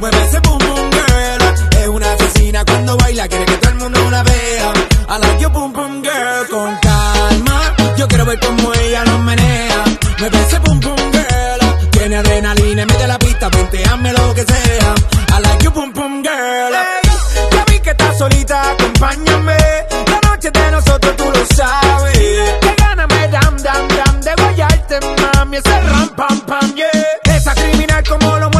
Mueve ese boom boom girl. Es una asesina cuando baila, quiere que todo el mundo la vea. I like your boom boom girl. Con calma, yo quiero ver cómo ella nos menea. Mueve ese boom boom girl. Tiene adrenalina y mete la pista, hazme lo que sea. I like your boom boom girl. Hey, ya vi que estás solita, acompáñame. La noche de nosotros tú lo sabes. Que gana me dam dam dam de guayarte, mami. Ese ram pam pam, yeah. Esa criminal como lo